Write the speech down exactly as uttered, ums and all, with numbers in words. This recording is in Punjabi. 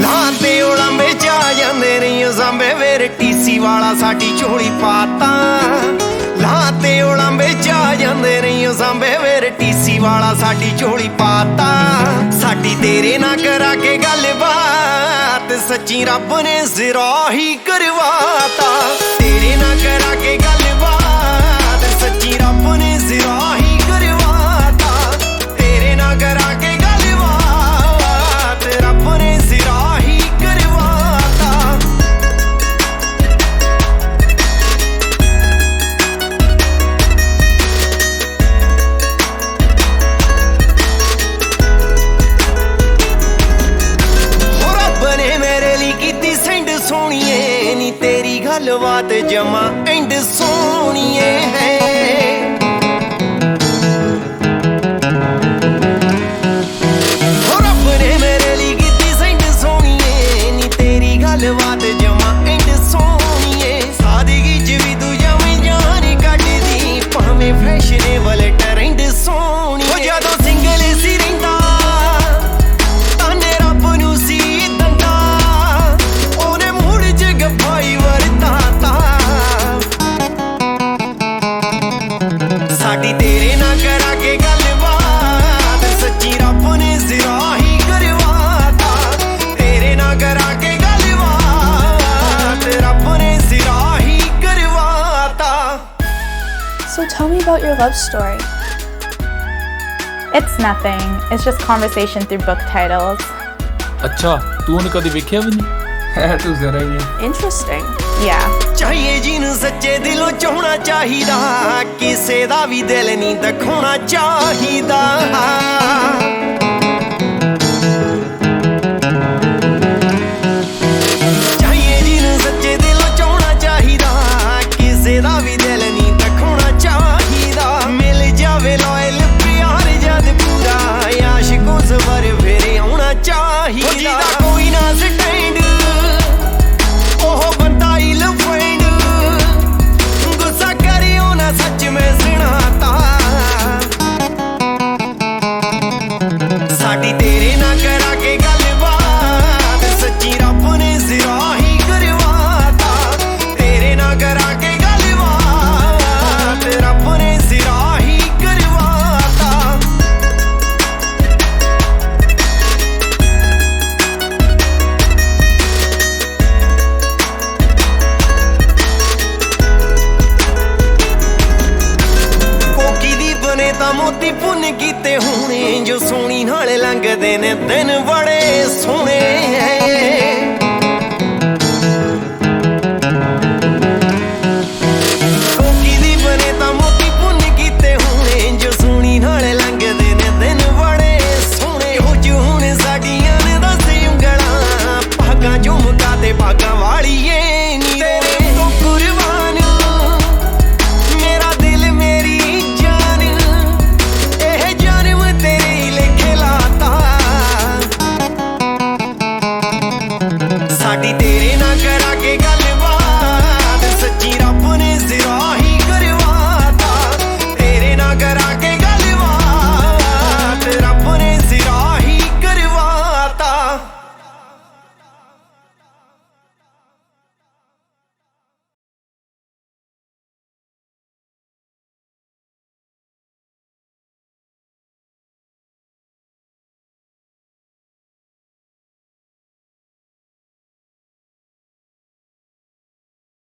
ਲਾਂਤੇ ਉਲਾਂਬੇ ਜਾ ਜਾਂਦੇ ਨਹੀਂ ਸਾਂਬੇ ਵੇਰ ਟੀਸੀ ਵਾਲਾ ਸਾਡੀ ਝੋਲੀ ਪਾਤਾ ਲਾਂਤੇ ਉਲਾਂਬੇ ਜਾ ਜਾਂਦੇ ਨਹੀਂ ਸਾਂਬੇ ਵੇਰ ਟੀਸੀ ਵਾਲਾ ਸਾਡੀ ਝੋਲੀ ਪਾਤਾ ਸਾਡੀ ਤੇਰੇ ਨਾਲ ਕਰਾ ਕੇ ਗੱਲਬਾਤ ਸੱਚੀ ਰੱਬ ਨੇ ਜ਼ਰਾ ਹੀ ਕਰਵਾਤਾ ਤੇਰੇ ਨਾਲ ਕਰਾ ਕੇ ਗੱਲਬਾਤ ਸੱਚੀ ਰੱਬ ਨੇ ਜ਼ਰਾ ਹੀ ਕਰਵਾਤਾ ਤੇਰੇ ਨਾਲ ਕਰਾ ਕੇ ਗੱਲਬਾਤ ਰੱਬ ਨੇ ਜ਼ਰਾ ਹੀ ਕਰਵਾਤਾ ਹੋ ਰੱਬ ਨੇ ਮੇਰੇ ਲਈ ਕੀਤੀ ਸੈਂਡ ਸੋਹਣੀਏ ਨੀ ਤੇਰੀ ਗੱਲਬਾਤ ਜਮਾ ਐਂਡ ਸੋਹਣੀਏ ਹੈ ਹੋ ਰੱਬ ਨੇ ਮੇਰੇ ਲਈ ਕੀਤੀ ਸੈਂਡ ਸੋਹਣੀਏ ਨੀ ਤੇਰੀ ਗੱਲਬਾਤ ਜਮਾ ਐਂਡ ਸੋਹਣੀਏ ਸਾਦਗੀ ਚ ਵੀ ਤੂੰ ਜਵੇਂ ਜਾਨ ਕੱਢਦੀ ਭਾਵੇਂ ਫੈਸ਼ਨੇਬਲ ਟਰੈਂਡ ਸੋਹਣੀਏ ਹੋ ਜਦੋਂ ਸਿੰਗਲ ਸੀ ਰਹਿੰਦਾ ਤਾਨੇ ਰੱਬ ਨੂੰ ਸੀ ਦੰਦਾ ਉਹਨੇ ਮੂੜ ਚ ਗੱਫਾਈ ਵਰਤਾਤਾ ਸਾਡੀ ਤੇਰੇ ਨਾਲ ਕਰਾ ਕੇ ਗੱਲਬਾਤ ਸੱਚੀ ਰੱਬ ਨੇ ਜ਼ਰਾ ਹੀ ਕਰਵਾਤਾ ਤੇਰੇ ਨਾਲ ਕਰਾ ਕੇ ਗੱਲਬਾਤ ਰੱਬ ਨੇ ਜ਼ਰਾ ਹੀ ਕਰਵਾਤਾ So tell me about your love story. It's nothing. It's just conversation through book titles. ਅੱਛਾ ਤੂੰ ਉਹਨੂੰ ਕਦੇ ਵੇਖਿਆ ਵੀ ਨਹੀਂ ਹੈ ਤੂੰ ਜ਼ਰਾ ਹੀ Interesting. Yeah. ਚਾਹੀਏ ਜਿਹਨੂੰ ਸੱਚੇ ਦਿਲੋਂ ਚਾਹਣਾ ਚਾਹੀਦਾ ਕਿਸੇ ਦਾ ਵੀ ਦਿਲ ਨਹੀਂ ਦਿਖਾਉਣਾ ਚਾਹੀਦਾ ਚਾਹੀਏ ਜਿਹਨੂੰ ਸੱਚੇ ਦਿਲੋਂ ਚਾਹਣਾ ਚਾਹੀਦਾ ਕਿਸੇ ਦਾ ਵੀ ਦਿਲ ਨਹੀਂ ਦਿਖਾਉਣਾ ਚਾਹੀਦਾ ਮਿਲ ਜਾਵੇ ਲਾਇਲ ਪਿਆਰ ਜਦ ਪੂਰਾ ਆਸ਼ਿਕੋ ਸਵਰ ਫਿਰ ਆਉਣਾ ਚਾਹੀਦਾ ਜਿਹਦਾ ਕੋਈ ਨਾ ਸਟੈਂਡ ਉਹ ਬੰਦਾ ਹੀ ਲਫੈਂਡ ਗੁੱਸਾ ਕਰਿਓ ਨਾ ਸੱਚ ਮੈਂ ਸੁਣਾਤਾ ਸਾਡੀ ਤੇਰੇ ਨਾਲ ਕਰਾ ਕੇ ਗੱਲਬਾਤ ਸੱਚੀ ਰੱਬ ਨੇ ਜ਼ਰਾ ਹੀ ਕਰਵਾਤਾ ਤੇਰੇ ਨਾਲ ਕਰਾ ਕੇ ਗੱਲਬਾਤ ਰੱਬ ਨੇ ਜ਼ਰਾ ਹੀ ਕਰਵਾਤਾ ਕੋਕੀ ਦੀ ਬਨੇ ਤਾਂ ਮੋਤੀ ਪੁੰਨ ਕੀਤੇ ਹੋਣੇ ਜੋ ਸੋਹਣੀ ਨਾਲ ਲੰਘਦੇ ਨੇ ਦਿਨ ਬੜੇ ਸੋਹਣੇ